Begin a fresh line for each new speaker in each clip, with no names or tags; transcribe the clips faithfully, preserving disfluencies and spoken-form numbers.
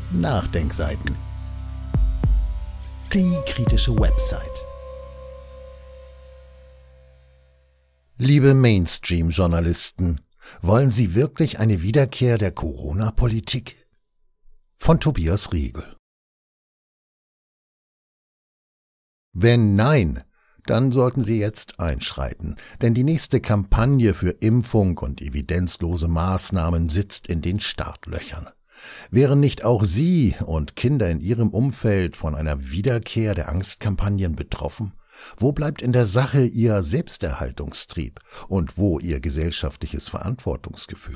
Nachdenkseiten. Die kritische Website. Liebe Mainstream-Journalisten, wollen Sie wirklich eine Wiederkehr der Corona-Politik? Von Tobias Riegel. Wenn nein, dann sollten Sie jetzt einschreiten, denn die nächste Kampagne für Impfung und evidenzlose Maßnahmen sitzt in den Startlöchern. Wären nicht auch Sie und Kinder in Ihrem Umfeld von einer Wiederkehr der Angstkampagnen betroffen? Wo bleibt in der Sache Ihr Selbsterhaltungstrieb und wo Ihr gesellschaftliches Verantwortungsgefühl?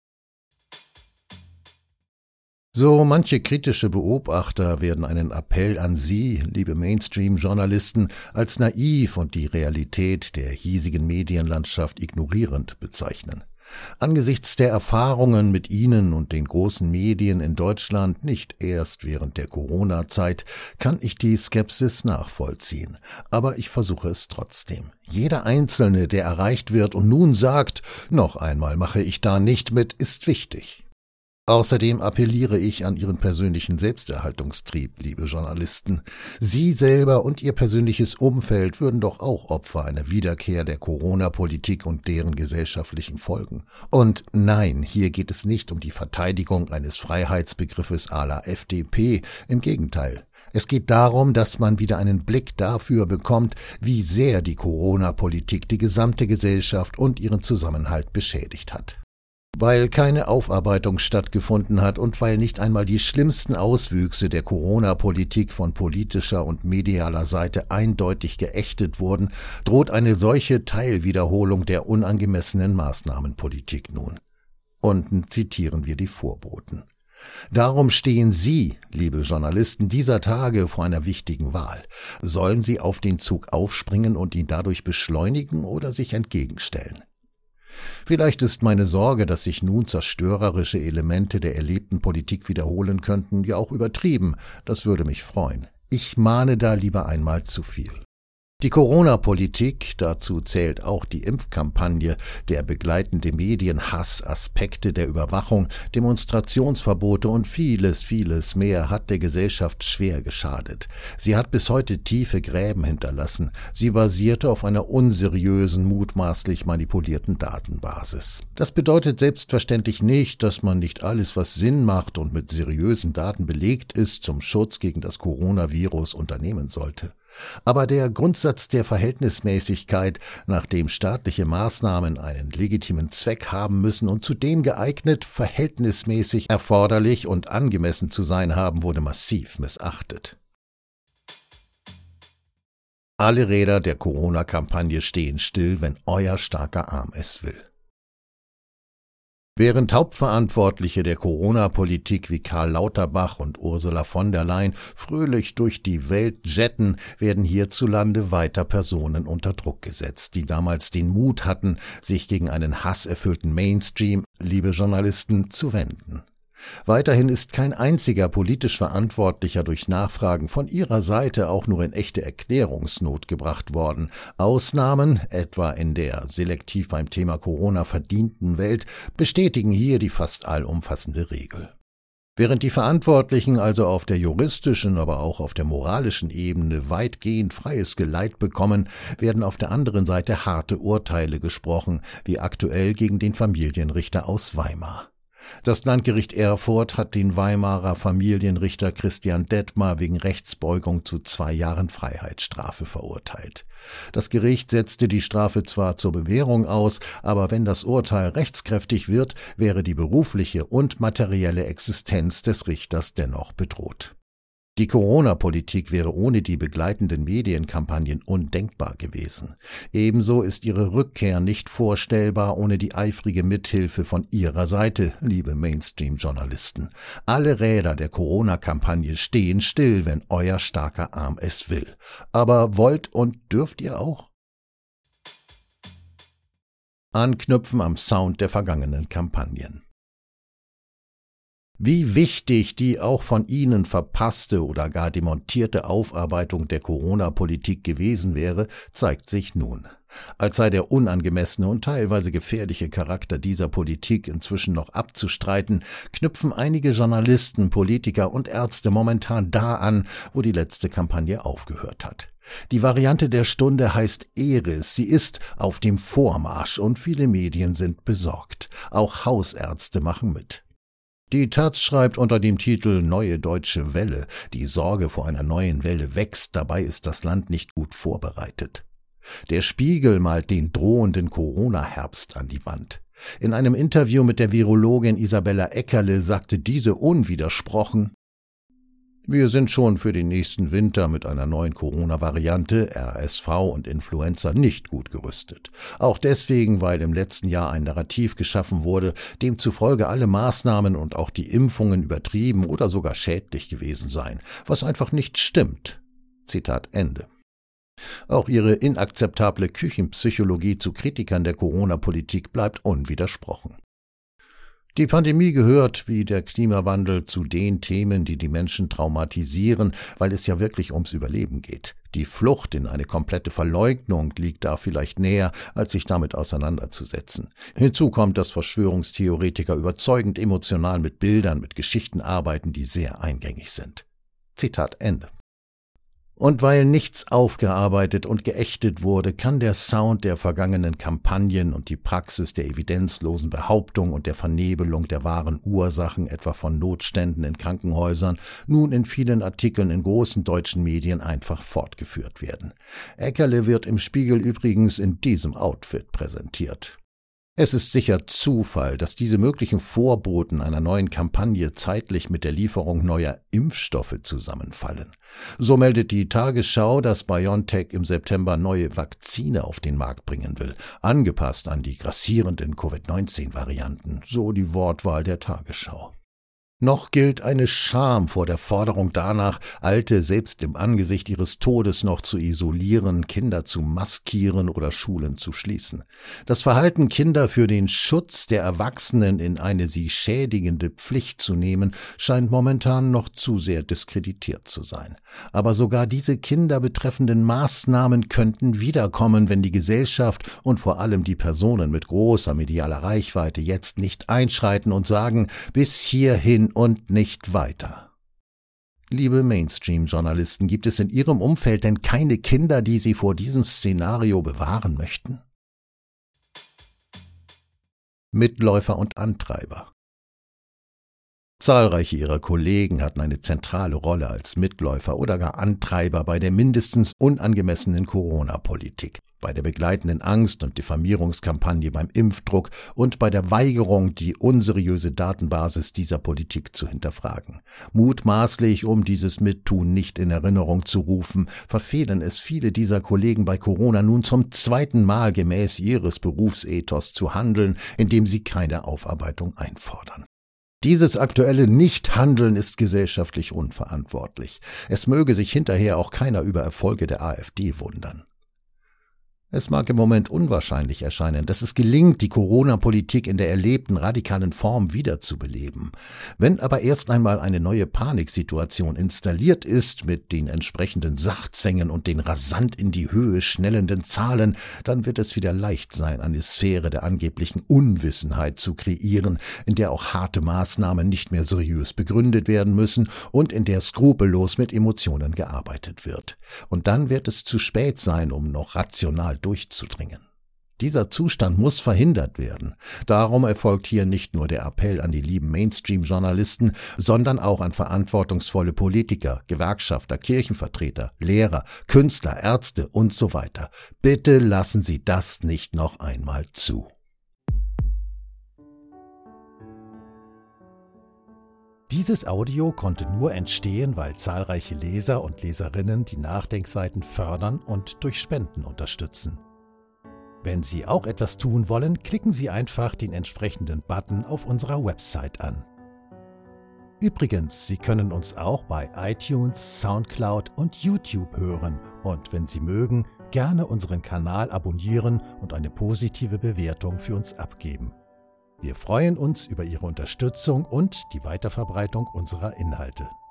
So manche kritische Beobachter werden einen Appell an Sie, liebe Mainstream-Journalisten, als naiv und die Realität der hiesigen Medienlandschaft ignorierend bezeichnen. Angesichts der Erfahrungen mit Ihnen und den großen Medien in Deutschland, nicht erst während der Corona-Zeit, kann ich die Skepsis nachvollziehen. Aber ich versuche es trotzdem. Jeder Einzelne, der erreicht wird und nun sagt, noch einmal mache ich da nicht mit, ist wichtig. Außerdem appelliere ich an Ihren persönlichen Selbsterhaltungstrieb, liebe Journalisten. Sie selber und Ihr persönliches Umfeld würden doch auch Opfer einer Wiederkehr der Corona-Politik und deren gesellschaftlichen Folgen. Und nein, hier geht es nicht um die Verteidigung eines Freiheitsbegriffes à la F D P, im Gegenteil. Es geht darum, dass man wieder einen Blick dafür bekommt, wie sehr die Corona-Politik die gesamte Gesellschaft und ihren Zusammenhalt beschädigt hat. Weil keine Aufarbeitung stattgefunden hat und weil nicht einmal die schlimmsten Auswüchse der Corona-Politik von politischer und medialer Seite eindeutig geächtet wurden, droht eine solche Teilwiederholung der unangemessenen Maßnahmenpolitik nun. Unten zitieren wir die Vorboten. Darum stehen Sie, liebe Journalisten, dieser Tage vor einer wichtigen Wahl. Sollen Sie auf den Zug aufspringen und ihn dadurch beschleunigen oder sich entgegenstellen? Vielleicht ist meine Sorge, dass sich nun zerstörerische Elemente der erlebten Politik wiederholen könnten, ja auch übertrieben. Das würde mich freuen. Ich mahne da lieber einmal zu viel. Die Corona-Politik, dazu zählt auch die Impfkampagne, der begleitende Medienhass, Aspekte der Überwachung, Demonstrationsverbote und vieles, vieles mehr hat der Gesellschaft schwer geschadet. Sie hat bis heute tiefe Gräben hinterlassen. Sie basierte auf einer unseriösen, mutmaßlich manipulierten Datenbasis. Das bedeutet selbstverständlich nicht, dass man nicht alles, was Sinn macht und mit seriösen Daten belegt ist, zum Schutz gegen das Coronavirus unternehmen sollte. Aber der Grundsatz der Verhältnismäßigkeit, nach dem staatliche Maßnahmen einen legitimen Zweck haben müssen und zudem geeignet, verhältnismäßig, erforderlich und angemessen zu sein haben, wurde massiv missachtet. Alle Räder der Corona-Kampagne stehen still, wenn euer starker Arm es will. Während Hauptverantwortliche der Corona-Politik wie Karl Lauterbach und Ursula von der Leyen fröhlich durch die Welt jetten, werden hierzulande weiter Personen unter Druck gesetzt, die damals den Mut hatten, sich gegen einen hasserfüllten Mainstream, liebe Journalisten, zu wenden. Weiterhin ist kein einziger politisch Verantwortlicher durch Nachfragen von ihrer Seite auch nur in echte Erklärungsnot gebracht worden. Ausnahmen, etwa in der selektiv beim Thema Corona verdienten Welt, bestätigen hier die fast allumfassende Regel. Während die Verantwortlichen also auf der juristischen, aber auch auf der moralischen Ebene weitgehend freies Geleit bekommen, werden auf der anderen Seite harte Urteile gesprochen, wie aktuell gegen den Familienrichter aus Weimar. Das Landgericht Erfurt hat den Weimarer Familienrichter Christian Detmar wegen Rechtsbeugung zu zwei Jahren Freiheitsstrafe verurteilt. Das Gericht setzte die Strafe zwar zur Bewährung aus, aber wenn das Urteil rechtskräftig wird, wäre die berufliche und materielle Existenz des Richters dennoch bedroht. Die Corona-Politik wäre ohne die begleitenden Medienkampagnen undenkbar gewesen. Ebenso ist ihre Rückkehr nicht vorstellbar ohne die eifrige Mithilfe von Ihrer Seite, liebe Mainstream-Journalisten. Alle Räder der Corona-Kampagne stehen still, wenn euer starker Arm es will. Aber wollt und dürft ihr auch? Anknüpfen am Sound der vergangenen Kampagnen. Wie wichtig die auch von Ihnen verpasste oder gar demontierte Aufarbeitung der Corona-Politik gewesen wäre, zeigt sich nun. Als sei der unangemessene und teilweise gefährliche Charakter dieser Politik inzwischen noch abzustreiten, knüpfen einige Journalisten, Politiker und Ärzte momentan da an, wo die letzte Kampagne aufgehört hat. Die Variante der Stunde heißt Eris, sie ist auf dem Vormarsch und viele Medien sind besorgt. Auch Hausärzte machen mit. Die Taz schreibt unter dem Titel »Neue deutsche Welle«, die Sorge vor einer neuen Welle wächst, dabei ist das Land nicht gut vorbereitet. Der Spiegel malt den drohenden Corona-Herbst an die Wand. In einem Interview mit der Virologin Isabella Eckerle sagte diese unwidersprochen: Wir sind schon für den nächsten Winter mit einer neuen Corona-Variante, R S V und Influenza nicht gut gerüstet. Auch deswegen, weil im letzten Jahr ein Narrativ geschaffen wurde, demzufolge alle Maßnahmen und auch die Impfungen übertrieben oder sogar schädlich gewesen seien, was einfach nicht stimmt. Zitat Ende. Auch ihre inakzeptable Küchenpsychologie zu Kritikern der Corona-Politik bleibt unwidersprochen. Die Pandemie gehört, wie der Klimawandel, zu den Themen, die die Menschen traumatisieren, weil es ja wirklich ums Überleben geht. Die Flucht in eine komplette Verleugnung liegt da vielleicht näher, als sich damit auseinanderzusetzen. Hinzu kommt, dass Verschwörungstheoretiker überzeugend emotional mit Bildern, mit Geschichten arbeiten, die sehr eingängig sind. Zitat Ende. Und weil nichts aufgearbeitet und geächtet wurde, kann der Sound der vergangenen Kampagnen und die Praxis der evidenzlosen Behauptung und der Vernebelung der wahren Ursachen, etwa von Notständen in Krankenhäusern, nun in vielen Artikeln in großen deutschen Medien einfach fortgeführt werden. Eckerle wird im Spiegel übrigens in diesem Outfit präsentiert. Es ist sicher Zufall, dass diese möglichen Vorboten einer neuen Kampagne zeitlich mit der Lieferung neuer Impfstoffe zusammenfallen. So meldet die Tagesschau, dass BioNTech im September neue Vakzine auf den Markt bringen will, angepasst an die grassierenden Covid neunzehn Varianten, so die Wortwahl der Tagesschau. Noch gilt eine Scham vor der Forderung danach, Alte selbst im Angesicht ihres Todes noch zu isolieren, Kinder zu maskieren oder Schulen zu schließen. Das Verhalten, Kinder für den Schutz der Erwachsenen in eine sie schädigende Pflicht zu nehmen, scheint momentan noch zu sehr diskreditiert zu sein. Aber sogar diese Kinder betreffenden Maßnahmen könnten wiederkommen, wenn die Gesellschaft und vor allem die Personen mit großer medialer Reichweite jetzt nicht einschreiten und sagen, bis hierhin und nicht weiter. Liebe Mainstream-Journalisten, gibt es in Ihrem Umfeld denn keine Kinder, die Sie vor diesem Szenario bewahren möchten? Mitläufer und Antreiber. Zahlreiche ihrer Kollegen hatten eine zentrale Rolle als Mitläufer oder gar Antreiber bei der mindestens unangemessenen Corona-Politik, bei der begleitenden Angst- und Diffamierungskampagne beim Impfdruck und bei der Weigerung, die unseriöse Datenbasis dieser Politik zu hinterfragen. Mutmaßlich, um dieses Mittun nicht in Erinnerung zu rufen, verfehlen es viele dieser Kollegen bei Corona nun zum zweiten Mal gemäß ihres Berufsethos zu handeln, indem sie keine Aufarbeitung einfordern. Dieses aktuelle Nichthandeln ist gesellschaftlich unverantwortlich. Es möge sich hinterher auch keiner über Erfolge der AfD wundern. Es mag im Moment unwahrscheinlich erscheinen, dass es gelingt, die Corona-Politik in der erlebten radikalen Form wiederzubeleben. Wenn aber erst einmal eine neue Paniksituation installiert ist, mit den entsprechenden Sachzwängen und den rasant in die Höhe schnellenden Zahlen, dann wird es wieder leicht sein, eine Sphäre der angeblichen Unwissenheit zu kreieren, in der auch harte Maßnahmen nicht mehr seriös begründet werden müssen und in der skrupellos mit Emotionen gearbeitet wird. Und dann wird es zu spät sein, um noch rational durchzudringen. Dieser Zustand muss verhindert werden. Darum erfolgt hier nicht nur der Appell an die lieben Mainstream-Journalisten, sondern auch an verantwortungsvolle Politiker, Gewerkschafter, Kirchenvertreter, Lehrer, Künstler, Ärzte und so weiter. Bitte lassen Sie das nicht noch einmal zu. Dieses Audio konnte nur entstehen, weil zahlreiche Leser und Leserinnen die Nachdenkseiten fördern und durch Spenden unterstützen. Wenn Sie auch etwas tun wollen, klicken Sie einfach den entsprechenden Button auf unserer Website an. Übrigens, Sie können uns auch bei iTunes, Soundcloud und YouTube hören und wenn Sie mögen, gerne unseren Kanal abonnieren und eine positive Bewertung für uns abgeben. Wir freuen uns über Ihre Unterstützung und die Weiterverbreitung unserer Inhalte.